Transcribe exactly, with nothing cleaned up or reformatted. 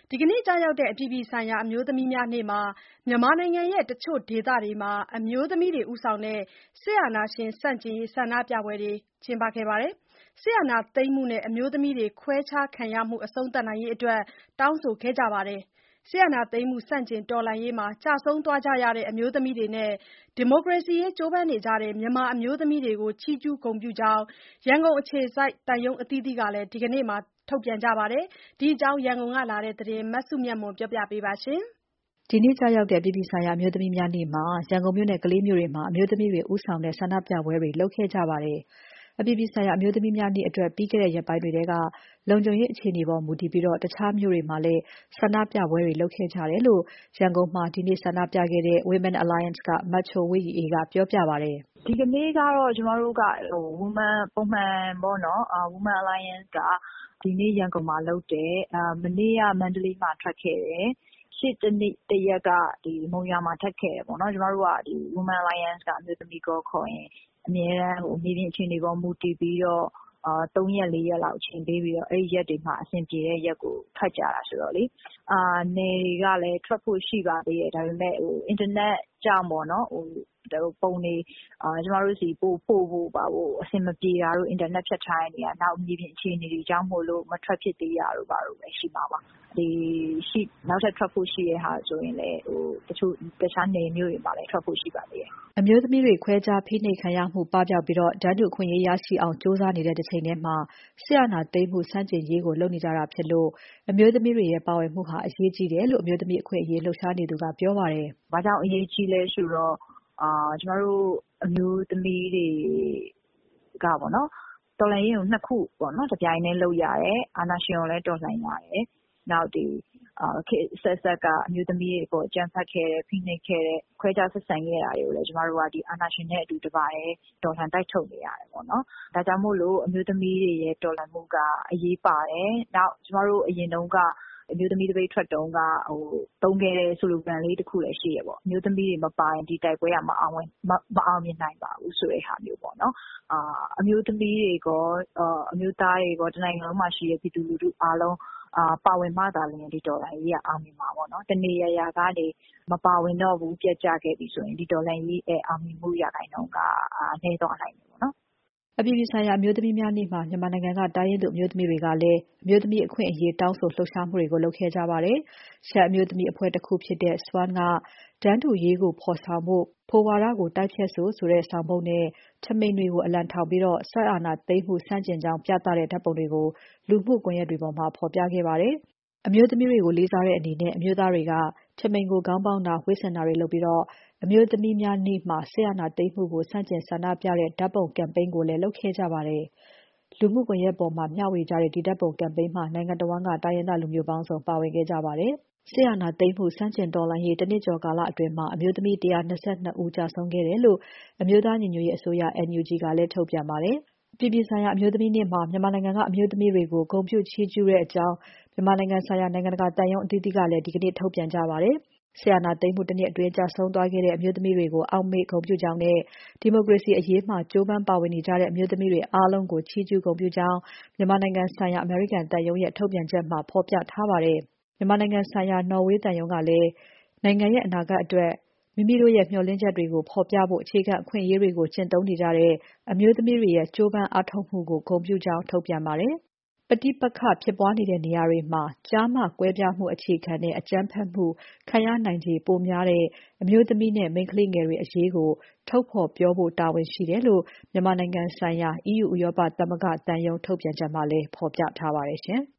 ဒီကနေ့ကျရောက်တဲ့အပြည်ပြည်ဆိုင်ရာအမျိုးသမီးများနေ့မှာမြန်မာနိုင်ငံရဲ့တချို့ဒေသတွေမှာအမျိုးသမီးတွေဦးဆောင်တဲ့စစ်အာဏာရှင်ဆန့်ကျင်ရေးဆန္ဒပြပွဲတွေကျင်းပခဲ့ပါတယ်။စစ်အာဏာသိမ်းမှုနဲ့အမျိုးသမီးတွေခွဲခြားခံရမှုအဆုံးသတ်နိုင်ရေးအတွက်တောင်းဆိုခဲ့ကြပါတယ်။စစ်အာဏာသိမ်းမှုဆန့်ကျင်တော်လှန်ရေးမှာကျဆုံးသွားကြရတဲ့အမျိုးသမီးတွေနဲ့ဒီမိုကရေစီရေးကြိုးပမ်းနေကြတဲ့မြန်မာအမျိုးသမီးတွေကိုချီးကျူးဂုဏ်ပြုကြောင်းရန်ကုန်အခြေစိုက်သံရုံးအသီးသီးကလည်းဒီကနေ့မှာထုတ်ပြန်ကြပါတယ်။ဒီအကြောင်းရန်ကုန်ကလာတဲ့သတင်းမစုမြတ်မွန်ပြောပြပေးပါမယ်။ဒီနေ့ကျရောက်တဲ့အပြည်ပြည်ဆိုင်ရာအမျိုးသမီးများနေ့မှာရန်ကုန်မြို့နဲ့ကလေးမြို့တွေမှာအမျိုးသမီးတွေဦးဆောင်တဲ့ဆန္ဒပြပွဲတွေလုပ်ခဲ့ကြပါတယ်။အပြည်ပြည်ဆိုင်ရာအမျိုးသမီးများနေ့အတွက်ပြီးခဲ့တဲ့ရက်ပိုင်းတွေကလုံခြုံရေးအခြေအနေပေါ်မူတည်ပြီးတော့တခြားမြို့တွေမှာလည်းဆန္ဒပြပွဲတွေလုပ်ခဲ့ကြတယ်လို့ရန်ကုန်မှာဒီနေ့ဆန္ဒပြခဲ့တဲ့ Women Alliance ကမချိုဝေရီအေးကပြောပြပါတယ်။ဒီကနေ့ကတော့ကျမတို့ကဟို Women ပုံမှန်ပေါ့နော် Women Alliance ကဒီနေ့ရန်ကုန်မှာလုပ်တယ်။မနေ့ကမန္တလေးမှာထွက်ခဲ့တယ်။ရှေ့တနေ့တရက်ကဒီမုံရွာမှာထပ်ခဲ့တယ်ပေါ့နော်ကျမတို့ကဒီ Women Alliance ကအမျိုးသမီးကောခေါ်ရင်အများအားဟိုမြေပြင်အခြေအနေပေါ်မူတည်ပြီးတော့အာသုံးရက်လေးရက်လောက်အချိန်ပေးပြီးတော့အဲ့ဒီရက်တွေမှာအဆင်ပြေတဲ့ရက်ကိုထွက်ကြတာဆိုတော့လေအာနေကလည်းထွက်ဖို့ရှိပါသေးတယ်ဒါပေမဲ့ဟို internet ကြောင့်ပေါ့နော်ဟိုပုံနေအာကျမတို့စီပို့ဖို့ဖို့ပါဖို့အဆင်မပြေတာတို့ internet ဖြတ်ထားတဲ့နေရာနောက်မြေပြင်အခြေအနေတွေကြောင့်မို့လို့မထွက်ဖြစ်သေးတာတို့ပါတော့ပဲရှိမှာပါဒီရှိနောက်ထပ်ထွက်ဖို့ရှိတဲ့ဟာဆိုရင်လည်းဟိုတချို့တခြားနေမျိုးတွေမှာလည်းထွက်ဖို့ရှိပါသေးတယ်အမျိုးသမီးတွေခွဲခြားဖိနှိပ်ခံရမှုပပျောက်ပြီးတော့ဓာတ်တုခွင့်ရေးရရှိအောင်စ조사နေတဲ့တစ်ချိန်တည်းမှာဆရာနာသိမ်းမှုစန့်ကျင်ရေးကိုလုပ်နေကြတာဖြစ်လို့အမျိုးသမီးတွေရဲ့ပါဝင်မှုဟာအရေးကြီးတယ်လို့အမျိုးသမီးအခွင့်အရေးလှုပ်ရှားနေသူကပြောပါတယ်။ဘာကြောင့်အရေးကြီးလဲဆိုတော့အာကျမတို့အမျိုးသမီးတွေကပေါ့နော်တော်လှန်ရေးကိုနှစ်ခုပေါ့နော်တပြိုင်တည်းလုပ်ရတယ်အာဏာရှင်ကိုလည်းတော်လှန်ရတယ်နောက်ဒီအာဆက်ဆက်ကအမျိုးသမီးတွေပေါ့ကြံဖတ်ခဲ့တဲ့ဖိနှိပ်ခဲ့တဲ့ခွဲခြားဆက်ဆံခဲ့တာတွေကိုလည်းကျမတို့ကဒီအာဏာရှင်နဲ့အတူတပါးတော်လှန်တိုက်ထုတ်နေရတယ်ပေါ့နော်ဒါကြောင့်မို့လို့အမျိုးသမီးတွေရဲ့တော်လှန်မှုကအရေးပါတယ်နောက်ကျမတို့အရင်တုန်းကအမျိုးသမီးတပိတ်ထွက်တုန်းကဟိုတုံးခဲ့တဲ့ slogan လေးတစ်ခုလည်းရှိရပေါ့အမျိုးသမီးတွေမပိုင်ဒီတိုက်ပွဲကမအောင်ဝင်မအောင်မြင်နိုင်ပါဘူးဆိုတဲ့ဟာမျိုးပေါ့နော်အာအမျိုးသမီးတွေကအမျိုးသားတွေကတနိုင်ငံလုံးမှာရှိတဲ့ပြည်သူလူထုအားလုံးအာပါဝင်မှသာလျှင်ဒီဒေါ်လာကြီးကအောင်မြင်မှာပေါ့နော်တနေရရာကနေမပါဝင်တော့ဘူးပြတ်ကျခဲ့ပြီဆိုရင်ဒီဒေါ်လာကြီးအဲအောင်မြင်မှုရခိုင်နှုန်းကနှဲသွားနိုင်တယ်ပေါ့နော်အပြည်ပြည်ဆိုင်ရာအမျိုးသမီးများနေ့မှာမြန်မာနိုင်ငံကတိုင်းရင်းသူအမျိုးသမီးတွေကလည်းအမျိုးသမီးအခွင့်အရေးတောင်းဆိုလှုပ်ရှားမှုတွေကိုလုပ်ခဲ့ကြပါတယ်။ရှမ်းအမျိုးသမီးအဖွဲ့တစ်ခုဖြစ်တဲ့ Swan ကတန်းတူရေးကိုဖော်ဆောင်ဖို့ဖိုဝါဒကိုတိုက်ဖြတ်ဆိုဆိုတဲ့ဆောင်ပုဒ်နဲ့ထမိန်တွေကိုအလံထောင်ပြီးတော့ဆက်အာဏာသိမ်းမှုဆန့်ကျင်ကြောင်းပြသတဲ့ဓာတ်ပုံတွေကိုလူမှုကွန်ရက်တွေပေါ်မှာဖော်ပြခဲ့ပါတယ်။အမျိုးသမီးတွေကိုလေးစားတဲ့အနေနဲ့အမျိုးသားတွေကထမိန်ကိုခေါင်းပေါင်းတာဝိဆင်တာတွေလုပ်ပြီးတော့အမျိုးသမီးများနေ့မှာဆရာနာသိမ်းမှုကိုဆန့်ကျင်ဆန္ဒပြတဲ့ဓာတ်ပုံကမ်ပိန်းကိုလည်းလုပ်ခဲ့ကြပါတယ်။လူမှုကွန်ရက်ပေါ်မှာမျှဝေကြတဲ့ဒီဓာတ်ပုံကမ်ပိန်းမှာနိုင်ငံတော်ဝန်ကတိုင်းရင်းသားလူမျိုးပေါင်းစုံပါဝင်ခဲ့ကြပါတယ်။ဆရာနာသိမ်းမှုဆန့်ကျင်တော်လှန်ရေးတနစ်ကျော်ကာလအတွင်းမှာအမျိုးသမီးone hundred twenty-twoဦးကြာဆုံးခဲ့တယ်လို့အမျိုးသားညီညွတ်ရေးအစိုးရ N U G ကလည်းထုတ်ပြန်ပါတယ်။အပြည်ပြည်ဆိုင်ရာအမျိုးသမီးနေ့မှာမြန်မာနိုင်ငံကအမျိုးသမီးတွေကိုဂုဏ်ပြုချီးကျူးတဲ့အကြောင်းမြန်မာနိုင်ငံဆိုင်ရာနိုင်ငံတကာတန်ယုံအသီးသီးကလည်းဒီကနေ့ထုတ်ပြန်ကြပါတယ်။ဆရာနာသိမ်းမှုတစ်နှစ်အတွင်းကြာဆုံးသွားခဲ့တဲ့အမျိုးသမီးတွေကိုအောက်မေ့ဂုဏ်ပြုကြောင်းနဲ့ဒီမိုကရေစီအရေးမှာကြိုးပမ်းပါဝင်နေကြတဲ့အမျိုးသမီးတွေအားလုံးကိုချီးကျူးဂုဏ်ပြုကြောင်းမြန်မာနိုင်ငံဆိုင်ရာအမေရိကန်တန်ယုံရဲ့ထုတ်ပြန်ချက်မှာဖော်ပြထားပါတယ်။မြန်မာနိုင်ငံဆိုင်ရာနော်ဝေးတန်ယုံကလည်းနိုင်ငံရဲ့အနာဂတ်အတွက်မိမိတို့ရဲ့မျှော်လင့်ချက်တွေကိုဖော်ပြဖို့အခြေခံအခွင့်အရေးတွေကိုကျင့်သုံးနေကြတဲ့အမျိုးသမီးတွေရဲ့ကြိုးပမ်းအားထုတ်မှုကိုဂုဏ်ပြုကြောင်းထုတ်ပြန်ပါတယ်။ပဋိပက္ခဖြစ်ပွားနေတဲ့နေရာတွေမှာကျားမကွဲပြားမှုအခြေခံတဲ့အကြမ်းဖက်မှုခံရနိုင်ခြေပိုများတဲ့အမျိုးသမီးနဲ့မိန်းကလေးငယ်တွေအရေးကိုထုတ်ဖော်ပြောဖို့တာဝန်ရှိတယ်လို့မြန်မာနိုင်ငံဆိုင်ရာ E U ဥရောပသမဂ္ဂတန်ယုံထုတ်ပြန်ချက်မှာလည်းဖော်ပြထားပါတယ်ရှင်။